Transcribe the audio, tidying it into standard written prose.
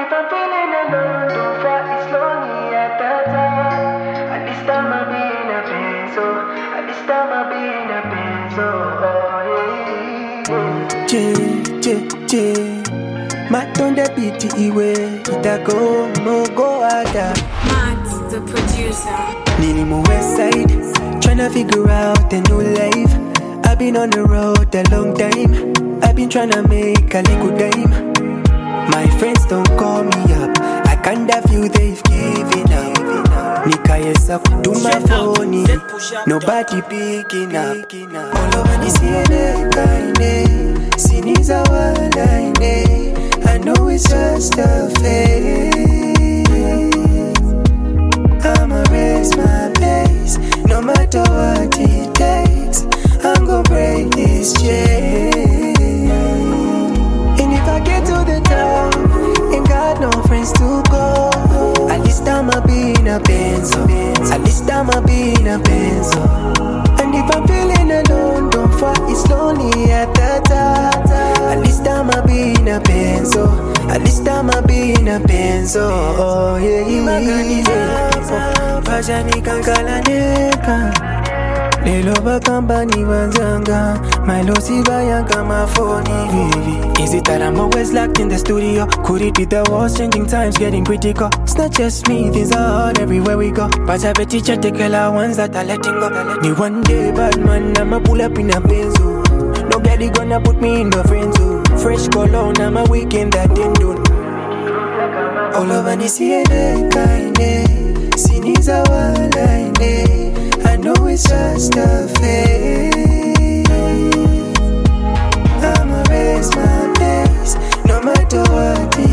I'm feeling alone, don't fight, it's lonely at that time. At this time I'll be in a benzo. At this time I'll be in a benzo. J. Matt on the beat iwe Itako mogo ada Matt, the producer. Nini mo west side Tryna figure out a new life. I've been on the road a long time. I've been tryna make a little dime. My friends don't call me up. I kinda feel they've given up. Nikayesa kutuma phone, nobody picking up. All over the scene, kaine, siniza walaine. I know it's just a phase. I'ma raise my pace, no matter what it takes. I'm gonna break this chain. And if I get to the top, ain't got no friends to go. At least I'ma be in a benzo. At least I'ma be in a benzo. And if I'm feeling alone, don't fight, it's lonely at the top. At least I'ma be in a benzo. At least I'ma be in a benzo. Oh yeah, Pajani kankala neka. Lelo bakamba ni wanzanga. My losi bayanga my phone. Is it that I'm always locked in the studio? Could it be the walls changing times getting critical? It's not just me, things are hard everywhere we go. But I bet teacher take the ones that are letting go. Me one day bad man, I'ma pull up in a benzo. Nobody gonna put me in the friend zone. Fresh cologne, I'm a weekend that didn't do. All over the CNA, kaine, siniza walaine. I know it's just a phase. I'ma raise my pace, no matter what it